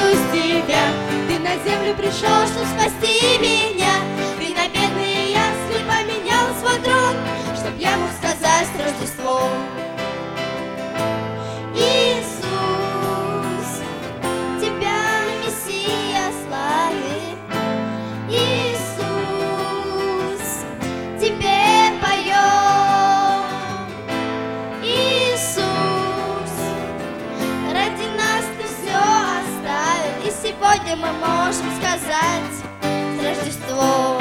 Иисус, Тебя. Ты на землю пришел, чтобы спасти меня. Ты на бедные ясли поменял свой трон, чтоб я мог сказать с Рождеством. Иисус, Тебя, Мессия, славит. Иисус, Тебе поем. Иисус, ради нас Ты все оставил, и сегодня мы можем сказать с Рождеством.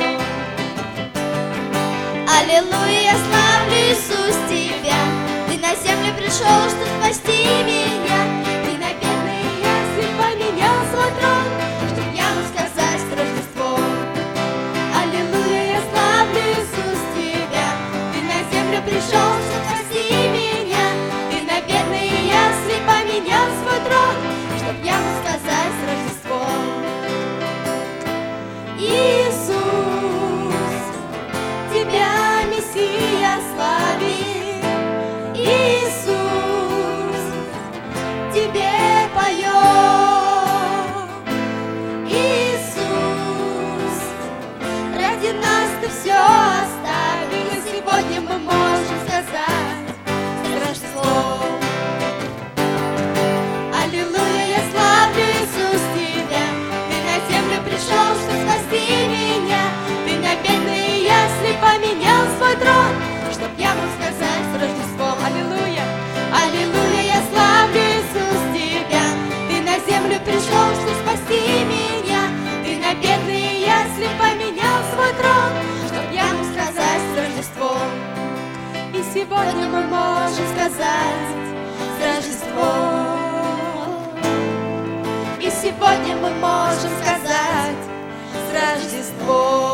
Аллилуйя, я славлю, Иисус, Тебя. Ты на землю пришел, чтобы спасти меня. Ты на бедные ясли поменял свой трон, чтоб я мог сказать с Рождеством. Аллилуйя, я славлю, Иисус, Тебя. Ты на землю пришел, чтобы спасти меня. Ты на бедные ясли поменял свой трон, чтоб я мог сказать с Рождеством. Иисус, Тебя, Мессия, славит. Иисус, Тебе поем. Иисус, ради нас Ты все оставил, и сегодня мы можем сказать с Рождеством. Аллилуйя, я славлю, Иисус, Тебя. Ты на землю пришел, чтобы спасти меня. Ты на бедные ясли поменял свой трон, чтоб я мог сказать с Рождеством. Аллилуйя, аллилуйя, я славлю, Иисус, Тебя. Ты на землю пришел, чтобы спасти меня. Ты на бедные ясли поменял свой трон, чтоб я мог сказать с Рождеством. И сегодня мы можем сказать с Рождеством. И сегодня мы можем сказать с Рождеством.